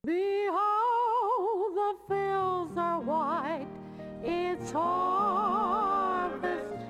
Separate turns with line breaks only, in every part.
Behold, the fields are white, it's harvest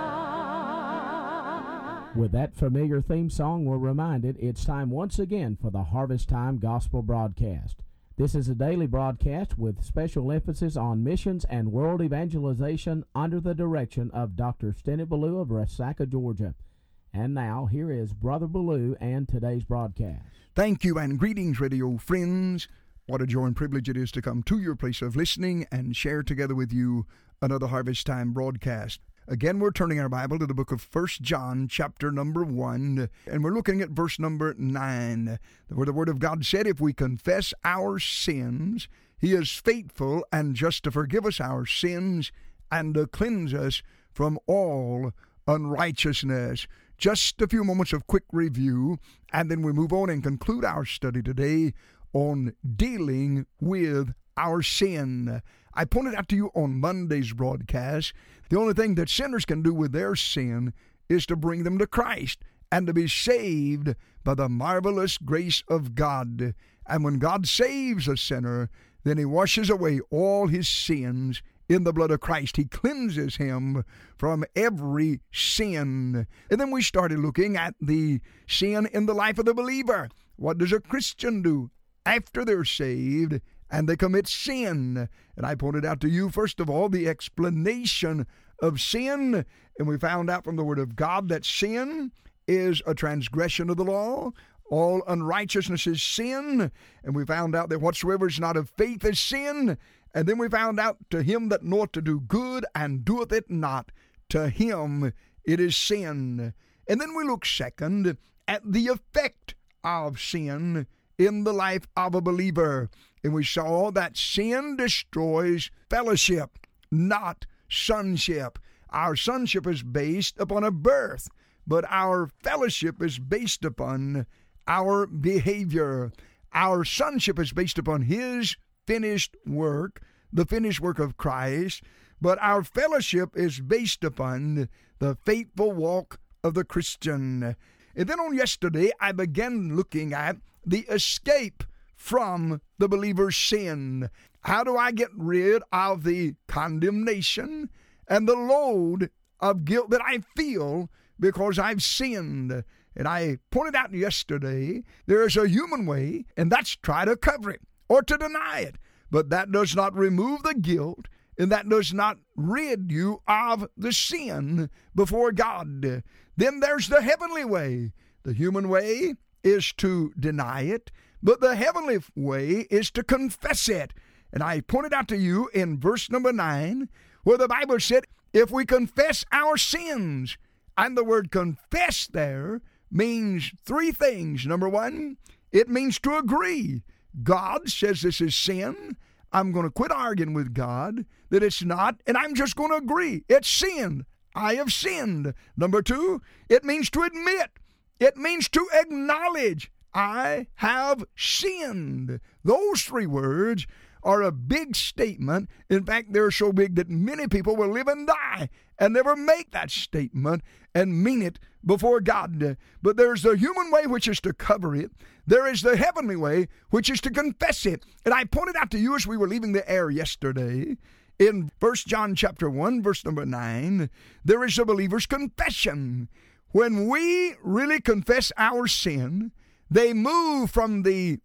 time.
With that familiar theme song, we're reminded it's time once again for the Harvest Time Gospel Broadcast. This is a daily broadcast with special emphasis on missions and world evangelization under the direction of Dr. Stennett Ballou of Resaca, Georgia. And now, here is Brother Ballou and today's broadcast.
Thank you and greetings, radio friends. What a joy and privilege it is to come to your place of listening and share together with you another Harvest Time broadcast. Again, we're turning our Bible to the book of 1 John, chapter number 1, and we're looking at verse number 9, where the Word of God said, if we confess our sins, He is faithful and just to forgive us our sins and to cleanse us from all unrighteousness. Just a few moments of quick review, and then we move on and conclude our study today on dealing with our sin. I pointed out to you on Monday's broadcast, the only thing that sinners can do with their sin is to bring them to Christ and to be saved by the marvelous grace of God. And when God saves a sinner, then He washes away all his sins in the blood of Christ. He cleanses him from every sin. And then we started looking at the sin in the life of the believer. What does a Christian do after they're saved and they commit sin? And I pointed out to you, first of all, the explanation of sin. And we found out from the Word of God that sin is a transgression of the law. All unrighteousness is sin. And we found out that whatsoever is not of faith is sin. And then we found out, to him that knoweth to do good and doeth it not, to him it is sin. And then we look second at the effect of sin in the life of a believer. And we saw that sin destroys fellowship, not sonship. Our sonship is based upon a birth, but our fellowship is based upon our behavior. Our sonship is based upon His finished work, the finished work of Christ, but our fellowship is based upon the faithful walk of the Christian. And then on yesterday, I began looking at the escape from the believer's sin. How do I get rid of the condemnation and the load of guilt that I feel because I've sinned? And I pointed out yesterday, there is a human way, and that's try to cover it or to deny it. But that does not remove the guilt, and that does not rid you of the sin before God. Then there's the heavenly way. The human way is to deny it, but the heavenly way is to confess it. And I pointed out to you in verse number 9, where the Bible said, if we confess our sins, and the word confess there means three things. Number one, it means to agree. God says this is sin. I'm going to quit arguing with God that it's not, and I'm just going to agree. It's sin. I have sinned. Number two, it means to admit. It means to acknowledge. I have sinned. Those three words are a big statement. In fact, they're so big that many people will live and die and never make that statement and mean it before God. But there's the human way, which is to cover it. There is the heavenly way, which is to confess it. And I pointed out to you as we were leaving the air yesterday, in 1 John chapter 1, verse number 9, there is a believer's confession. When we really confess our sin, they move from the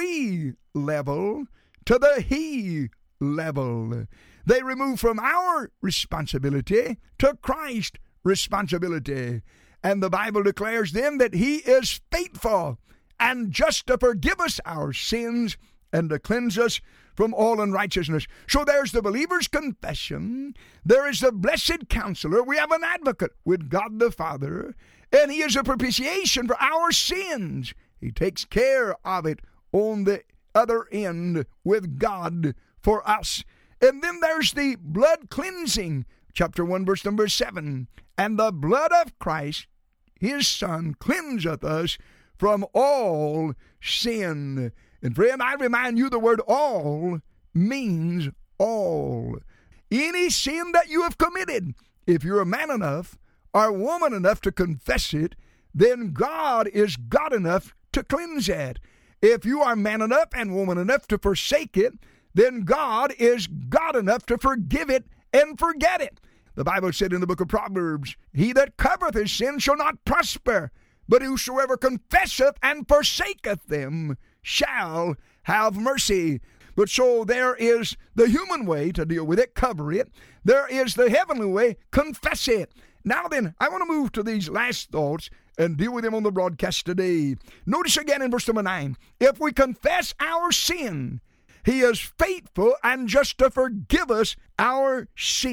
we level to the He level. They remove from our responsibility to Christ's responsibility. And the Bible declares then that He is faithful and just to forgive us our sins and to cleanse us from all unrighteousness. So there's the believer's confession. There is the blessed counselor. We have an advocate with God the Father, and He is a propitiation for our sins. He takes care of it on the other end with God for us. And then there's the blood cleansing, chapter 1, verse number 7. And the blood of Christ, His Son, cleanseth us from all sin. And friend, I remind you, the word all means all. Any sin that you have committed, if you're a man enough or woman enough to confess it, then God is God enough to cleanse it. If you are man enough and woman enough to forsake it, then God is God enough to forgive it and forget it. The Bible said in the book of Proverbs, he that covereth his sin shall not prosper, but whosoever confesseth and forsaketh them shall have mercy. But so there is the human way to deal with it, cover it. There is the heavenly way, confess it. Now then, I want to move to these last thoughts and deal with them on the broadcast today. Notice again in verse number 9, if we confess our sin, he is faithful and just to forgive us our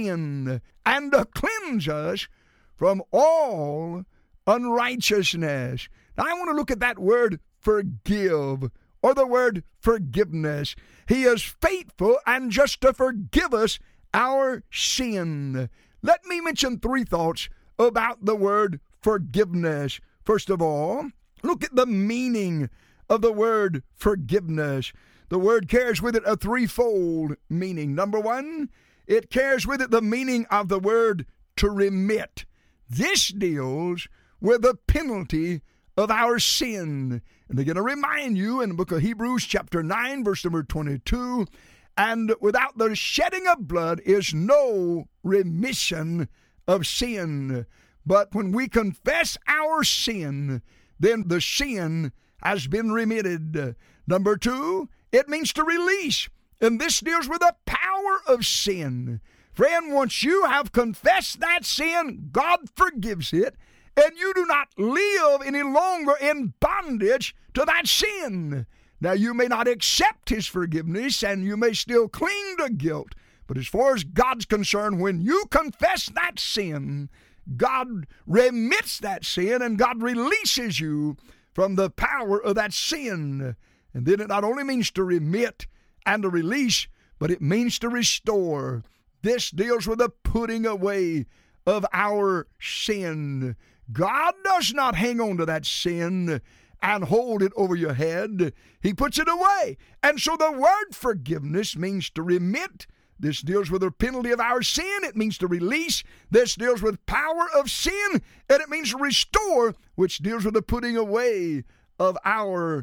sin and to cleanse us from all unrighteousness. Now I want to look at that word forgive, or the word forgiveness. He is faithful and just to forgive us our sin. Let me mention 3 thoughts about the word forgiveness. First of all, look at the meaning of the word forgiveness. The word carries with it a threefold meaning. Number 1, it carries with it the meaning of the word to remit. This deals with the penalty of our sin. And they're going to remind you in the book of Hebrews chapter 9, verse number 22, and without the shedding of blood is no remission of sin. But when we confess our sin, then the sin has been remitted. Number 2, it means to release. And this deals with the power of sin. Friend, once you have confessed that sin, God forgives it, and you do not live any longer in bondage to that sin. Now, you may not accept his forgiveness, and you may still cling to guilt, but as far as God's concerned, when you confess that sin, God remits that sin, and God releases you from the power of that sin. And then it not only means to remit and to release, but it means to restore. This deals with the putting away of our sin. God does not hang on to that sin and hold it over your head. He puts it away. And so the word forgiveness means to remit. This deals with the penalty of our sin. It means to release. This deals with power of sin. And it means to restore, which deals with the putting away of our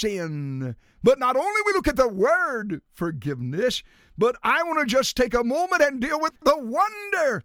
sin. But not only we look at the word forgiveness, but I want to just take a moment and deal with the wonder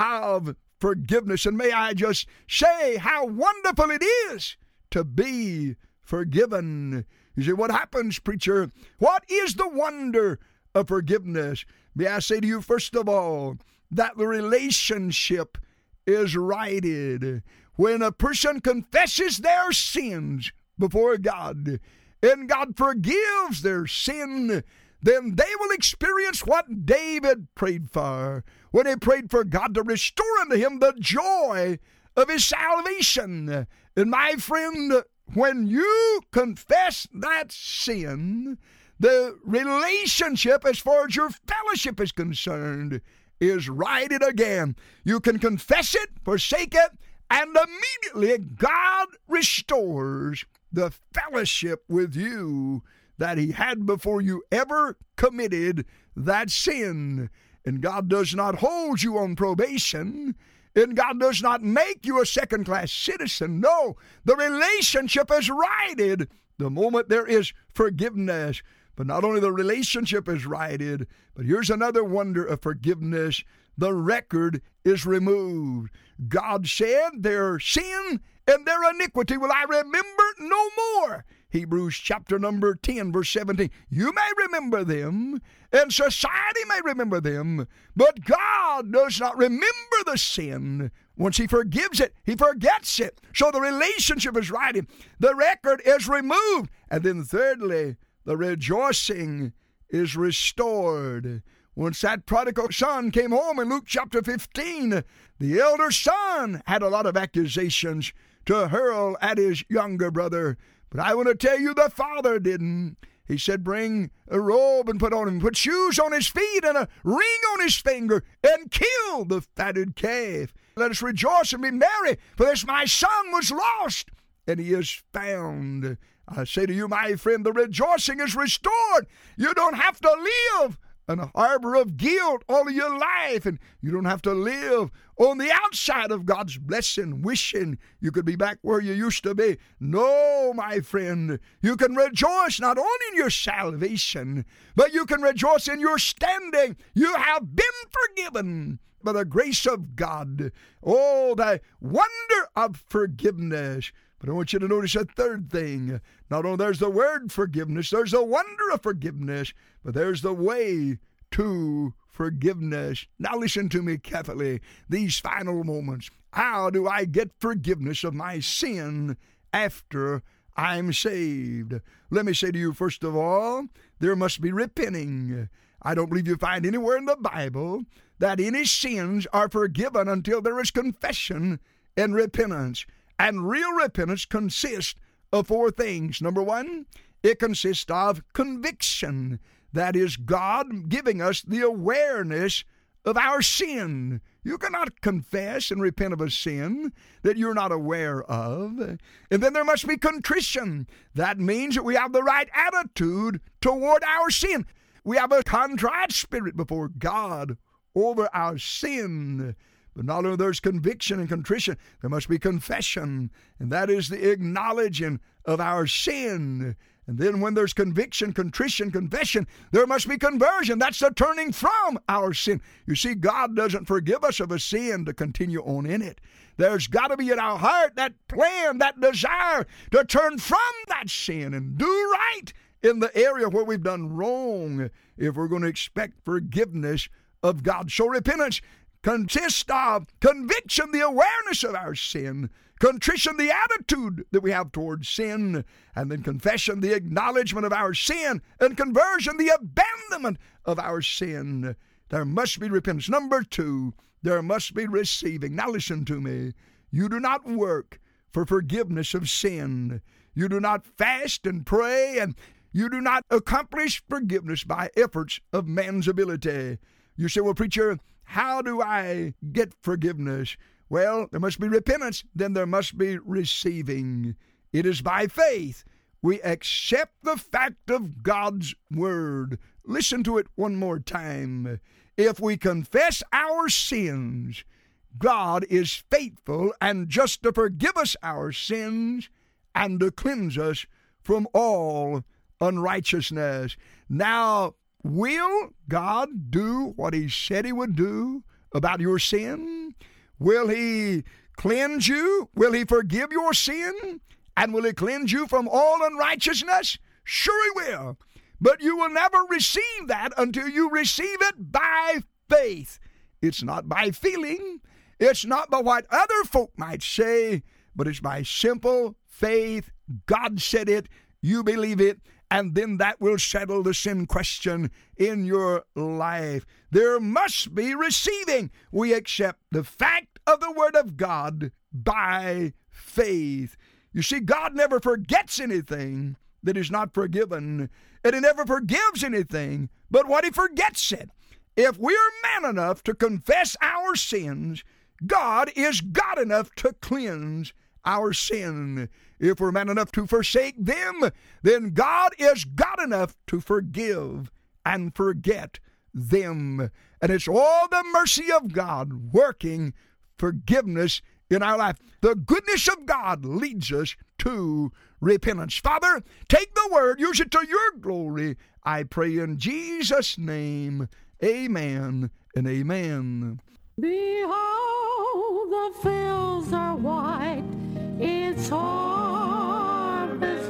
of forgiveness. And may I just say how wonderful it is to be forgiven. You say, what happens, preacher? What is the wonder of forgiveness? May I say to you, first of all, that the relationship is righted. When a person confesses their sins before God, and God forgives their sin, then they will experience what David prayed for when he prayed for God to restore unto him the joy of his salvation. And my friend, when you confess that sin, the relationship as far as your fellowship is concerned is righted again. You can confess it, forsake it, and immediately God restores the fellowship with you that he had before you ever committed that sin. And God does not hold you on probation, and God does not make you a second-class citizen. No, the relationship is righted the moment there is forgiveness. But not only the relationship is righted, but here's another wonder of forgiveness. The record is removed. God said, their sin and their iniquity will I remember no more. Hebrews chapter number 10, verse 17. You may remember them, and society may remember them, but God does not remember the sin. Once he forgives it, he forgets it. So the relationship is righted. The record is removed. And then thirdly, the rejoicing is restored. Once that prodigal son came home in Luke chapter 15, the elder son had a lot of accusations to hurl at his younger brother. But I want to tell you, the father didn't. He said, bring a robe and put on him, put shoes on his feet and a ring on his finger, and kill the fatted calf. Let us rejoice and be merry, for this my son was lost, and he is found. I say to you, my friend, the rejoicing is restored. You don't have to live a harbor of guilt all of your life, and you don't have to live on the outside of God's blessing, wishing you could be back where you used to be. No, my friend, you can rejoice not only in your salvation, but you can rejoice in your standing. You have been forgiven by the grace of God. Oh, the wonder of forgiveness. But I want you to notice a third thing. Not only there's the word forgiveness, there's the wonder of forgiveness, but there's the way to forgiveness. Now listen to me carefully, these final moments. How do I get forgiveness of my sin after I'm saved? Let me say to you, first of all, there must be repenting. I don't believe you find anywhere in the Bible that any sins are forgiven until there is confession and repentance. And real repentance consists of four things. Number one, it consists of conviction. That is God giving us the awareness of our sin. You cannot confess and repent of a sin that you're not aware of. And then there must be contrition. That means that we have the right attitude toward our sin. We have a contrite spirit before God over our sin. But not only there's conviction and contrition, there must be confession, and that is the acknowledging of our sin. And then when there's conviction, contrition, confession, there must be conversion. That's the turning from our sin. You see, God doesn't forgive us of a sin to continue on in it. There's got to be in our heart that plan, that desire to turn from that sin and do right in the area where we've done wrong if we're going to expect forgiveness of God. So repentance consists of conviction, the awareness of our sin, contrition, the attitude that we have towards sin, and then confession, the acknowledgement of our sin, and conversion, the abandonment of our sin. There must be repentance. Number two, there must be receiving. Now listen to me. You do not work for forgiveness of sin. You do not fast and pray, and you do not accomplish forgiveness by efforts of man's ability. You say, well, preacher, how do I get forgiveness? Well, there must be repentance, then there must be receiving. It is by faith. We accept the fact of God's word. Listen to it one more time. If we confess our sins, God is faithful and just to forgive us our sins and to cleanse us from all unrighteousness. Now, will God do what He said He would do about your sin? Will He cleanse you? Will He forgive your sin? And will He cleanse you from all unrighteousness? Sure He will. But you will never receive that until you receive it by faith. It's not by feeling. It's not by what other folk might say, but it's by simple faith. God said it. You believe it. And then that will settle the sin question in your life. There must be receiving. We accept the fact of the Word of God by faith. You see, God never forgets anything that is not forgiven, and He never forgives anything but what He forgets it. If we're man enough to confess our sins, God is God enough to cleanse our sin. If we're man enough to forsake them, then God is God enough to forgive and forget them. And it's all the mercy of God working forgiveness in our life. The goodness of God leads us to repentance. Father, take the word, use it to your glory. I pray in Jesus' name. Amen and amen.
Behold, the fields are white. It's harvest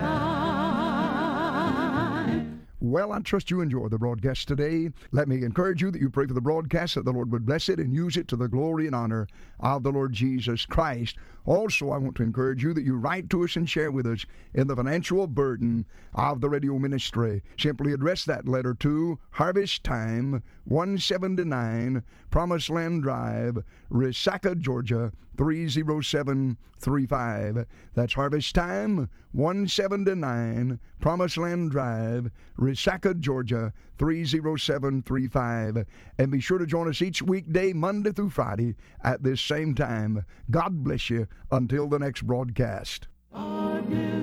time.
Well, I trust you enjoy the broadcast today. Let me encourage you that you pray for the broadcast, that the Lord would bless it and use it to the glory and honor of the Lord Jesus Christ. Also, I want to encourage you that you write to us and share with us in the financial burden of the radio ministry. Simply address that letter to Harvest Time, 179 Promised Land Drive, Resaca, Georgia, 30735. That's Harvest Time, 179 Promised Land Drive, Resaca, Georgia, 30735. And be sure to join us each weekday, Monday through Friday, at this same time. God bless you until the next broadcast.
Our